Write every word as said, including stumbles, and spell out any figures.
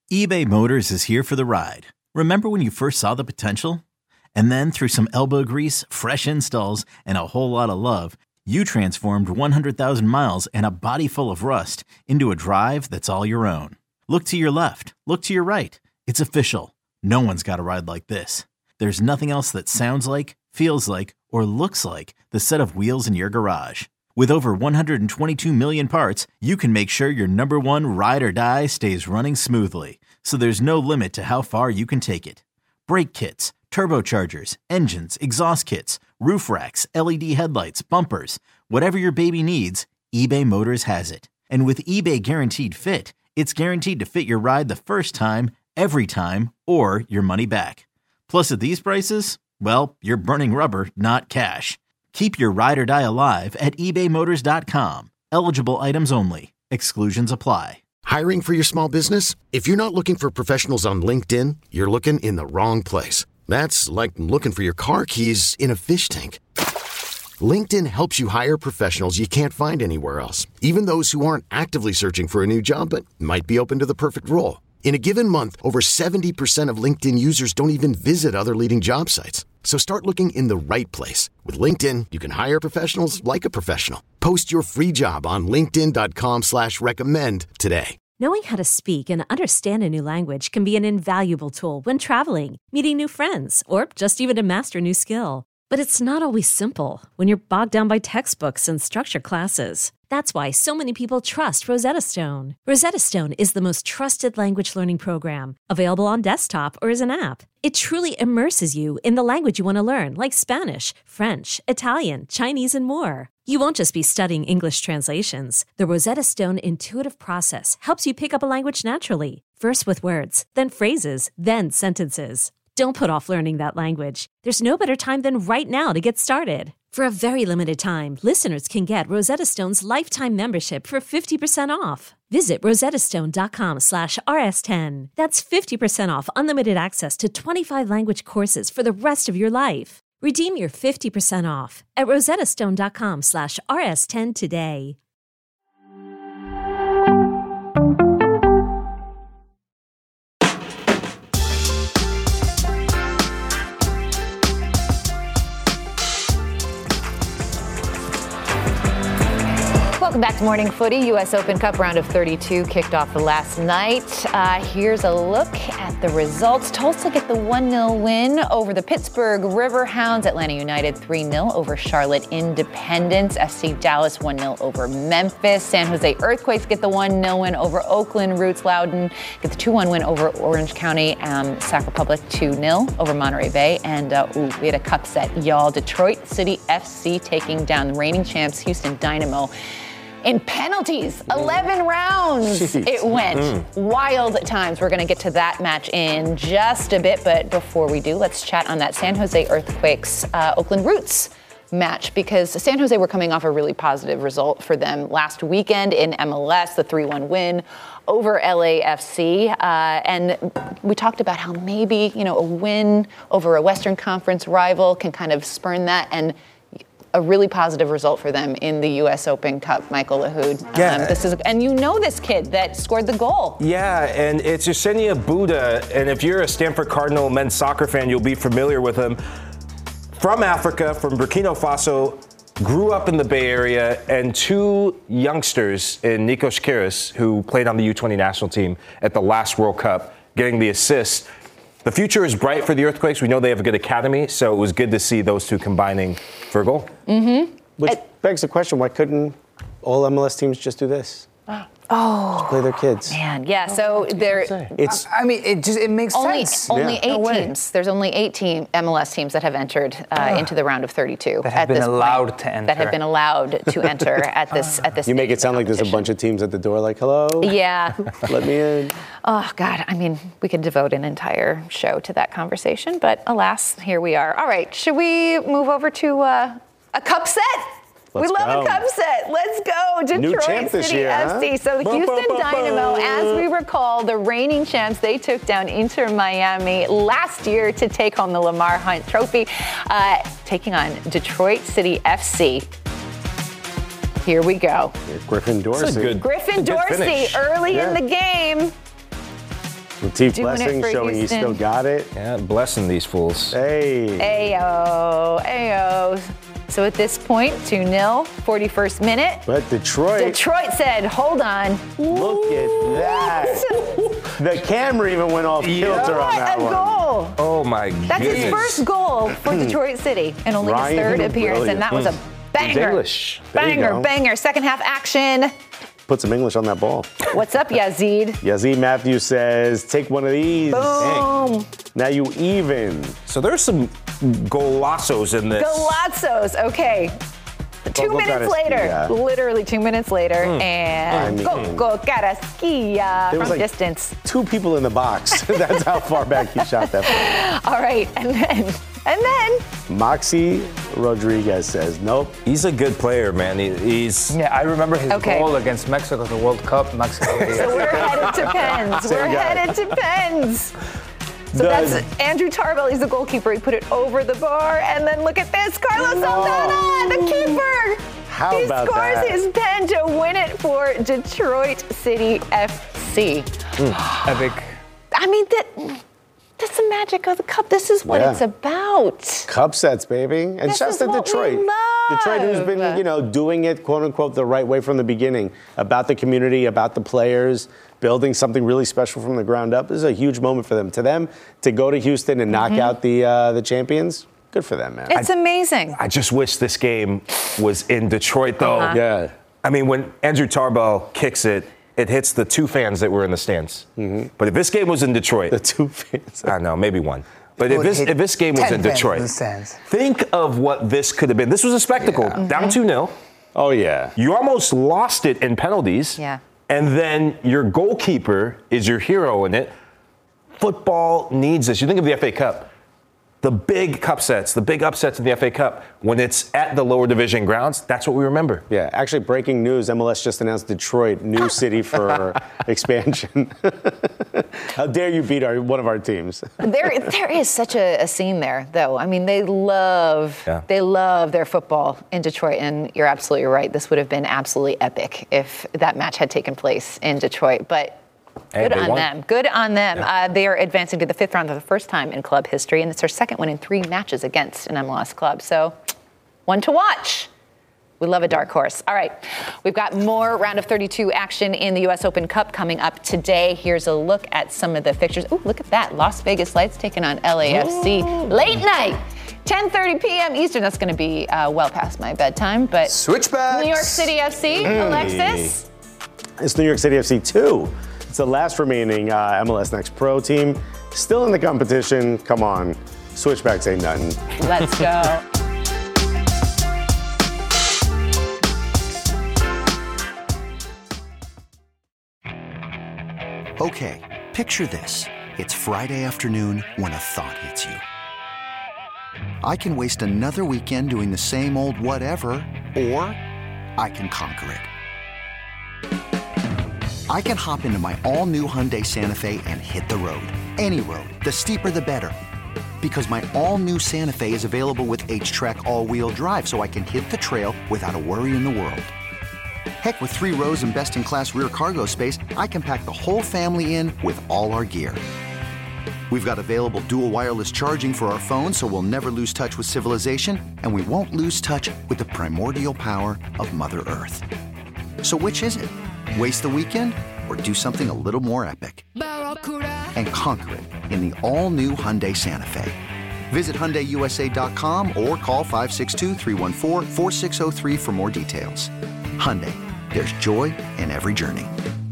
eBay Motors is here for the ride. Remember when you first saw the potential? And then through some elbow grease, fresh installs, and a whole lot of love, you transformed one hundred thousand miles and a body full of rust into a drive that's all your own. Look to your left. Look to your right. It's official. No one's got a ride like this. There's nothing else that sounds like, feels like, or looks like the set of wheels in your garage. With over one hundred twenty-two million parts, you can make sure your number one ride or die stays running smoothly. So there's no limit to how far you can take it. Brake kits, turbochargers, engines, exhaust kits, roof racks, L E D headlights, bumpers, whatever your baby needs, eBay Motors has it. And with eBay Guaranteed Fit, it's guaranteed to fit your ride the first time, every time, or your money back. Plus at these prices, well, you're burning rubber, not cash. Keep your ride or die alive at ebay motors dot com. Eligible items only. Exclusions apply. Hiring for your small business? If you're not looking for professionals on LinkedIn, you're looking in the wrong place. That's like looking for your car keys in a fish tank. LinkedIn helps you hire professionals you can't find anywhere else, even those who aren't actively searching for a new job but might be open to the perfect role. In a given month, over seventy percent of LinkedIn users don't even visit other leading job sites. So start looking in the right place. With LinkedIn, you can hire professionals like a professional. Post your free job on linkedin dot com slash recommend today. Knowing how to speak and understand a new language can be an invaluable tool when traveling, meeting new friends, or just even to master a new skill. But it's not always simple when you're bogged down by textbooks and structured classes. That's why so many people trust Rosetta Stone. Rosetta Stone is the most trusted language learning program, available on desktop or as an app. It truly immerses you in the language you want to learn, like Spanish, French, Italian, Chinese, and more. You won't just be studying English translations. The Rosetta Stone intuitive process helps you pick up a language naturally, first with words, then phrases, then sentences. Don't put off learning that language. There's no better time than right now to get started. For a very limited time, listeners can get Rosetta Stone's lifetime membership for fifty percent off. Visit rosettastone dot com slash R S ten. That's fifty percent off unlimited access to twenty-five language courses for the rest of your life. Redeem your fifty percent off at rosettastone dot com slash R S ten today. Welcome back to Morning Footy. U S Open Cup round of thirty-two kicked off last night. Uh, here's a look at the results. Tulsa get the one nil win over the Pittsburgh Riverhounds. Atlanta United three nil over Charlotte Independence. F C Dallas one nil over Memphis. San Jose Earthquakes get the one nil win over Oakland. Roots Loudon get the two one win over Orange County. Um, Sac Republic two nil over Monterey Bay. And uh, ooh, we had a cup set, y'all. Detroit City F C taking down the reigning champs Houston Dynamo. In penalties, eleven rounds Jeez. It went. Mm. Wild times. We're going to get to that match in just a bit. But before we do, let's chat on that San Jose Earthquakes, uh, Oakland Roots match, because San Jose were coming off a really positive result for them last weekend in M L S, the three one win over L A F C. Uh, and we talked about how maybe, you know, a win over a Western Conference rival can kind of spurn that, and a really positive result for them in the U S Open Cup. Michael Lahoud. Yeah. Um, this is, and you know this kid that scored the goal. Yeah, and it's Yesenia Buda, and if you're a Stanford Cardinal men's soccer fan, you'll be familiar with him. From Africa, from Burkina Faso, grew up in the Bay Area, and two youngsters in Nikos Kiris, who played on the U twenty national team at the last World Cup, getting the assist. The future is bright for the Earthquakes. We know they have a good academy, so it was good to see those two combining for a goal. Mm-hmm. Which it, begs the question, why couldn't all M L S teams just do this? Oh, just play their kids. Man, yeah. So oh, there, it's. I mean, it just it makes only, sense. Only yeah. eight no teams. There's only eight team M L S teams that have entered uh, into the round of thirty-two. That have at been this allowed point, to enter. That have been allowed to enter at this at this. You make it sound like there's a bunch of teams at the door, like, hello. Yeah. Let me in. Oh God, I mean, we could devote an entire show to that conversation, but alas, here we are. All right, should we move over to uh, a cup set? Let's we love go. a cup set. Let's go. Detroit City year, F C. Huh? So the Houston Dynamo, as we recall, the reigning champs, they took down Inter Miami last year to take home the Lamar Hunt Trophy, uh, taking on Detroit City F C. Here we go. Griffin Dorsey. Good, Griffin Dorsey finish. early yeah. in the game. Latif Doing it Blessing for showing he Houston. still got it. Yeah, blessing these fools. Hey. Ayo, ayo. So at this point, two nil, forty-first minute. But Detroit. Detroit said, hold on. Look at that. The camera even went off kilter on What that a one. goal. Oh my That's goodness. his first goal for Detroit City and only Ryan, his third appearance, brilliant. and that was a banger. English. There you Banger, go. banger. Second half action. Put some English on that ball. What's up, Yazid? Yazid Matthews says, take one of these. Boom. Now you even. So there's some golazos in this. Golazzos. Okay. Two Go minutes later, Carrasquilla. literally two minutes later, and I mean- go, go, Carrasquilla There was from like distance. two people in the box. That's how far back he shot that ball. All right, and then, and then, Moxie Rodriguez says, nope. He's a good player, man. He, he's Yeah, I remember his Okay. goal against Mexico at the World Cup. Mexico. so we're headed to Pens. We're Same guy. headed to Pens. So The- that's Andrew Tarbell. He's the goalkeeper. He put it over the bar, and then look at this, Carlos No. Saldana, the keeper. How he about scores that? his pen to win it for Detroit City F C. Epic. I mean, that that's the magic of the cup. This is what Yeah. it's about. Cup sets, baby. And This shouts is to what we Detroit. Detroit, who's been, love. you know, doing it, quote unquote, the right way from the beginning. About the community, about the players, building something really special from the ground up. This is a huge moment for them. To them, to go to Houston and knock out the uh, the champions, good for them, man. It's amazing. I just wish this game was in Detroit, though. Uh-huh. yeah. I mean, when Andrew Tarbell kicks it, it hits the two fans that were in the stands. But if this game was in Detroit, The two fans. I don't know, maybe one. But if would this, hit if this game was ten in fans Detroit, in the stands. think of what this could have been. This was a spectacle. Yeah. Down two nil. Oh, yeah. You almost lost it in penalties. Yeah. And then your goalkeeper is your hero in it. Football needs this. You think of the F A Cup. The big cup sets, the big upsets in the F A Cup, when it's at the lower division grounds, that's what we remember. Yeah, actually, breaking news, M L S just announced Detroit, new city for expansion. How dare you beat our one of our teams? There, there is such a, a scene there, though. I mean, they love, Yeah. they love their football in Detroit, and you're absolutely right. This would have been absolutely epic if that match had taken place in Detroit. But Hey, good they on won. them. Good on them. Uh, they are advancing to the fifth round for the first time in club history, and it's their second win in three matches against an M L S club. So, one to watch. We love a dark horse. All right, we've got more round of thirty-two action in the U S Open Cup coming up today. Here's a look at some of the fixtures. Ooh, look at that. Las Vegas Lights taking on L A F C. Late night, ten thirty p.m. Eastern. That's going to be uh, well past my bedtime, but Switchbacks. New York City F C, Alexis. It's New York City F C two. It's the last remaining uh, M L S Next Pro team. Still in the competition. Come on. Switchbacks ain't nothing. Let's go. Okay, picture this. It's Friday afternoon when a thought hits you. I can waste another weekend doing the same old whatever, or I can conquer it. I can hop into my all-new Hyundai Santa Fe and hit the road. Any road. The steeper, the better. Because my all-new Santa Fe is available with H-Track all-wheel drive, so I can hit the trail without a worry in the world. Heck, with three rows and best-in-class rear cargo space, I can pack the whole family in with all our gear. We've got available dual wireless charging for our phones, so we'll never lose touch with civilization, and we won't lose touch with the primordial power of Mother Earth. So which is it? Waste the weekend or do something a little more epic? And conquer it in the all-new Hyundai Santa Fe. Visit Hyundai U S A dot com or call five six two, three one four, four six zero three for more details. Hyundai, there's joy in every journey.